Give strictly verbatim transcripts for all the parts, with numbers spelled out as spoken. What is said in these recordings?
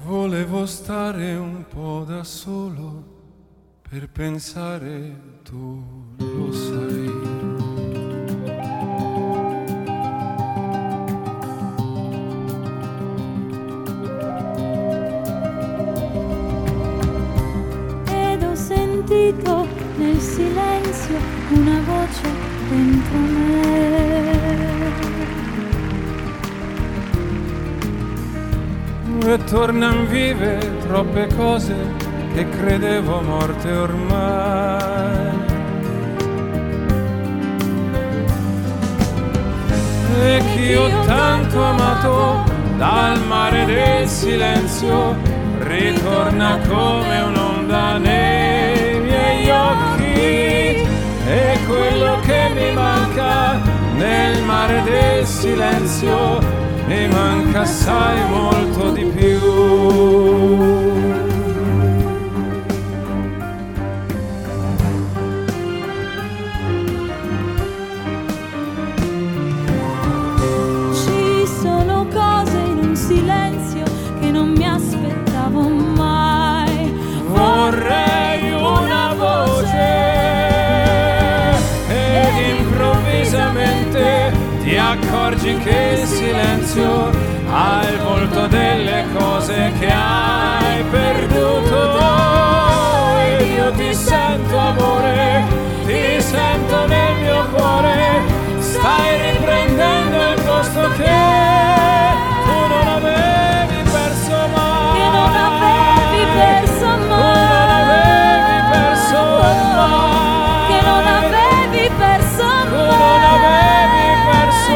Volevo stare un po' da solo per pensare, tu lo sai. Ed ho sentito nel silenzio una voce dentro me. E tornan vive troppe cose che credevo morte ormai. E chi ho tanto amato dal mare del silenzio ritorna come un'onda nei miei occhi. E quello che mi manca nel mare del silenzio mi manca assai molto di più. Ci sono cose in un silenzio che non mi aspettavo mai. Vorrei una voce ed improvvisamente ti accorgi che il silenzio ha il volto delle cose che hai perduto. E io ti sento amore, ti sento nel mio cuore, stai riprendendo il posto che tu non avevi perso mai. Che non avevi perso mai. Che non avevi perso mai. Che non avevi perso mai. Tu non avevi perso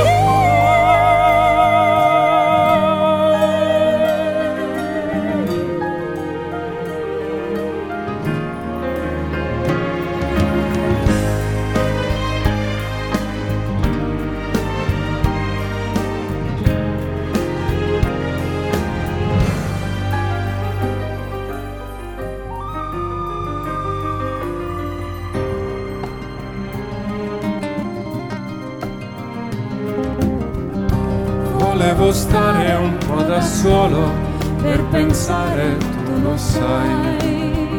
Volevo stare un po' da solo per pensare, tu lo sai.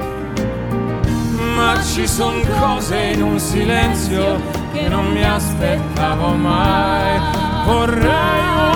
Ma ci son cose in un silenzio che non mi aspettavo mai. Vorrei